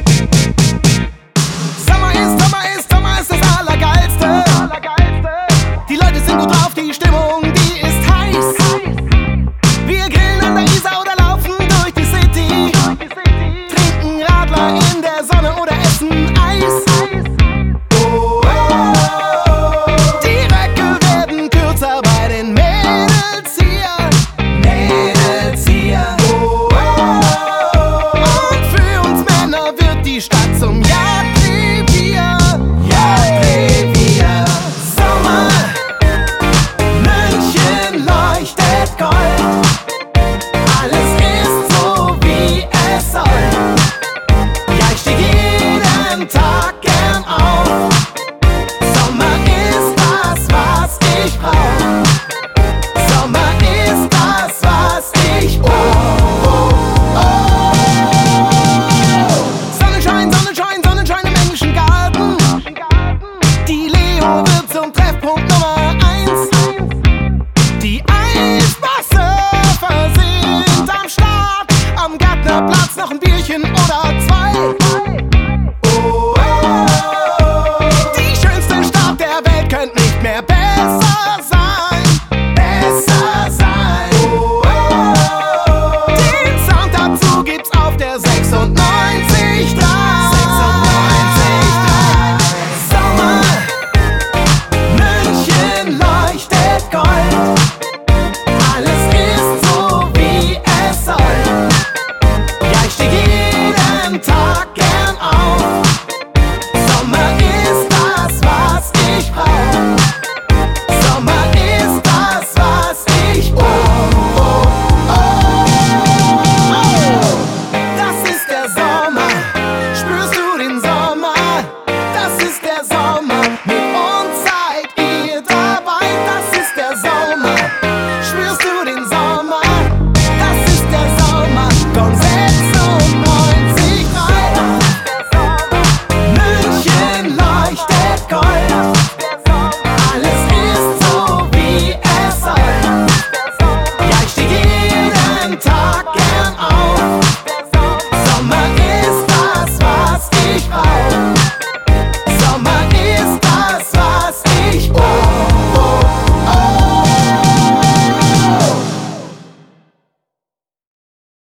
Sommer ist das Allergeilste. Die Leute sind gut drauf, die Stimmung, die ist heiß. Wir grillen an der Isar oder laufen durch die City. Trinken Radler in der Sonne oder essen Eis. Die Röcke werden kürzer bei den Mädels hier. Und für uns Männer wird die Stadt zum Jagdrevier. Sommer, München leuchtet Gold. Alles ist so, wie es soll. Ja, ich steh jeden Tag gern auf. Sommer ist das, was ich brauch. Sommer ist das, was ich brauch. Sonnenschein im englischen Garten. Die Leo wird zum Treffpunkt Nummer 1. Die Eiswassersurfer sind am Start. Am Gärtnerplatz noch ein Bierchen oder zwei.